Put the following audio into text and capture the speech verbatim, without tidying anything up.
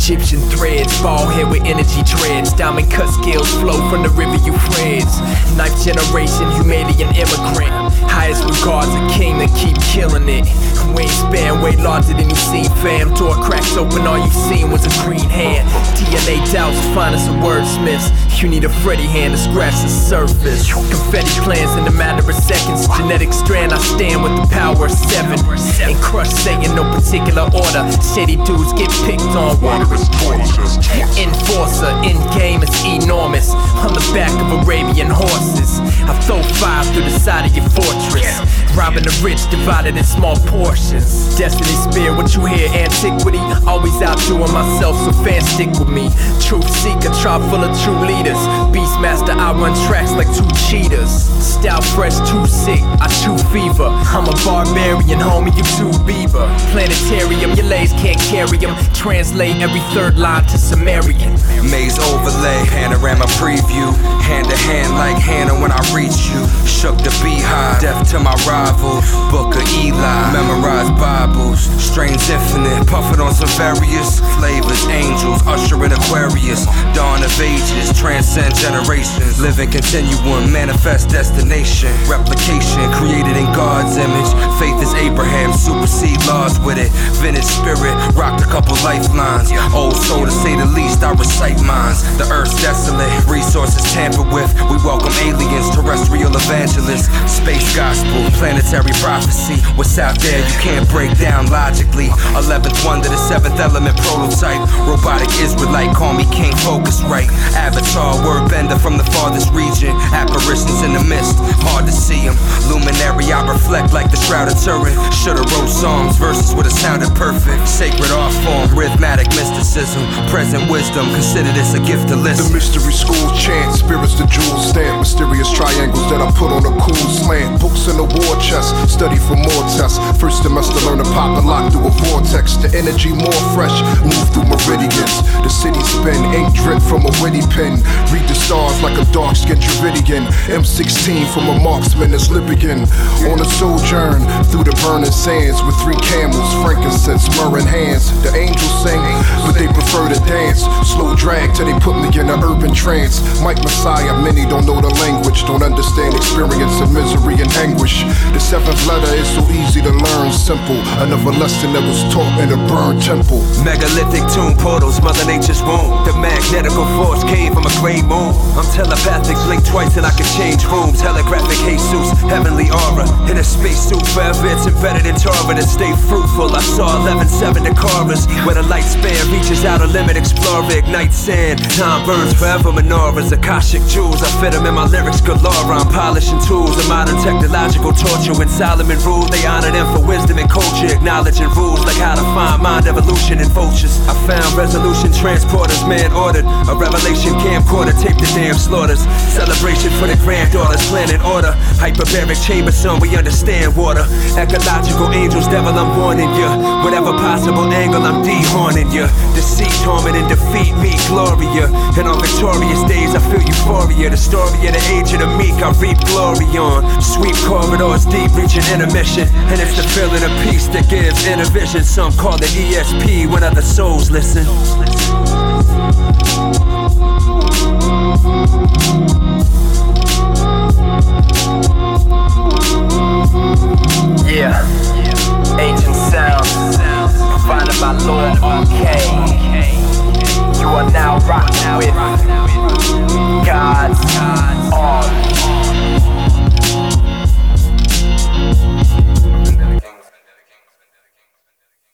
Egyptian threads, bald head with energy dreads, diamond cut scales flow from the river Euphrates. Ninth generation Humanian immigrant, highest regards a king that keep killing it. Wingspan way larger than you seen, fam. Door cracks open, all you seen was a green hand. D N A doubts, finest of wordsmiths. You need a Freddy hand to scratch the surface. Confetti plans in a matter of seconds. Genetic strand, I stand with the power of seven. And crush Satan, no particular order. Shady dudes get picked on. Water is torture. Enforcer, in game is enormous. On the back of Arabian horses. I throw fire through the side of your fortress. Robbing the rich, divided in small portions. Destiny spear, what you hear, antiquity. Always outdoing myself, so fans stick with me. Truth seeker, tribe full of true leaders. Beastmaster, I run tracks like two cheetahs. Style fresh, too sick, I chew fever. I'm a barbarian, homie, you too Bieber. Planetarium, your legs can't carry them. Translate every third line to Sumerian. Maze overlay, panorama preview. Hand to hand like Hannah when I reach you. Shook the beehive, death to my rivals. Book of Eli, memorized Bibles. Strains infinite, puffin' on some various flavors. Angels, usher in Aquarius. Dawn of ages, transcend generations. Living continuum, manifest destination. Replication, created in God's image. Faith is Abraham, supersede laws with it. Vintage spirit, rocked a couple lifelines. Old soul to say the least, I recite minds. The earth's desolate, resources tampered with. We welcome aliens, terrestrial evangelists. Space gospel, planetary prophecy. What's out there you can't break down logically. Eleventh wonder, the seventh element prototype. Robotic Israelite, call me King Focusrite. Avatar, word bender from the farthest region. Apparitions in the mist, hard to see them. Luminary, I reflect like the Shroud of Turin. Should've wrote songs, verses would've sounded perfect. Sacred art form, rhythmatic mysticism. Present wisdom, consider this a gift to listen. The mystery school chant, spirits the jewel stamp. Mysterious triangles that I put on a cool slant. Books in the war chest, study for more tests. First semester learn to pop and lock through a vortex. The energy more fresh, move through meridians. The city spin, ink drip from a witty pen. Read the stars like a dark-skinned Dravidian. M sixteen from a marksman that's Libyan. On a sojourn through the burning sands with three camels, frankincense, myrrh in hands. The angels sing, but they prefer to dance. Slow drag till they put me in an urban trance. Mike Messiah, many don't know the language, don't understand experience of misery and anguish. The seventh letter is so easy to learn, simple. Another lesson that was taught in a burned temple. Megalithic tomb portals, Mother Nature's womb. The magnetical force came from a gray moon. I'm telepathic, blink twice and I can change rooms. Holographic Jesus, heavenly aura. In a spacesuit, forever it's embedded in Torah to stay fruitful. I saw eleven seven the chorus, where the light span reaches out a limit, explore, ignite sand. Time burns forever menorahs, Akashic jewels. I fit them in my lyrics galore. I'm polishing tools, a modern technological torture. When Solomon ruled, they honored him for wisdom and culture, acknowledging rules like how to find mind evolution and vultures. I found resolution transporters, man ordered a revelation camcorder, tape the damn slaughters. Celebration for the granddaughters, planet order. Hyperbaric chamber, son, we understand water. Ecological angels, devil, I'm warning ya. Whatever possible angle, I'm dehorning ya. Deceit, torment, and defeat me, Gloria. And on victorious days, I feel euphoria. The story of the age of the meek, I reap glory on. Sweep corridors, deep reaching intermission. And it's the feeling of peace that gives inner vision. Some call it E S P when other souls listen. Yeah, ancient sounds provided by Lord R K. You are now rocking with